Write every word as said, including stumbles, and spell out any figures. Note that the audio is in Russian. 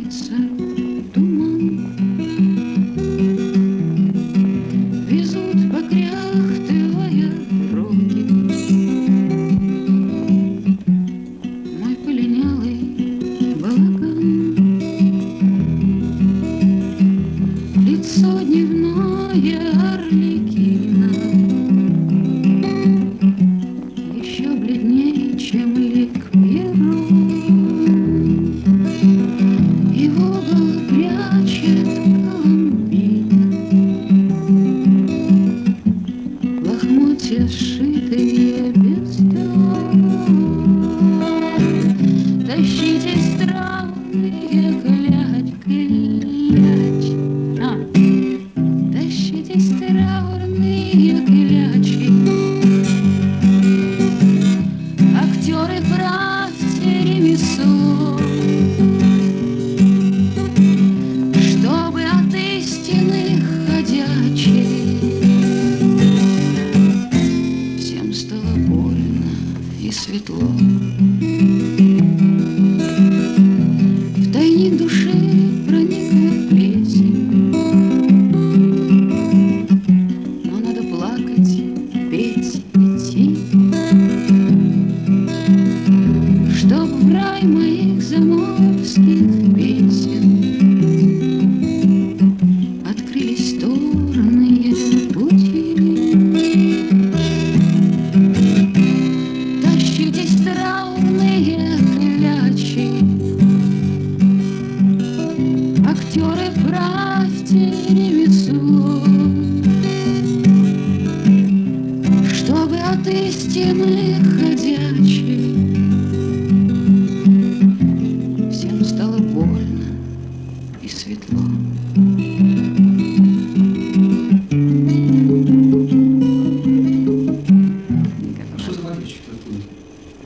клубится туман. Везут, покряхтывая, дороги мой полинялый балаган. Лицо дневное Арлекина еще бледнее, чем лик Пьеро. И в угол прячет Коломбина лохмотья, сшитые без дела. Тащите странные клять, клять, а, тащите траурные клячи. Актеры, правьте ремесло, чтобы от истины ходячей всем стало больно и светло. В тайник души проникла плесень, но надо плакать, петь, идти, чтоб в рай моих заморских песен открылись торные пути. Тащитесь, траурные клячи, актеры, правьте ремесло, чтобы от истины ходячей всем стало больно и светло.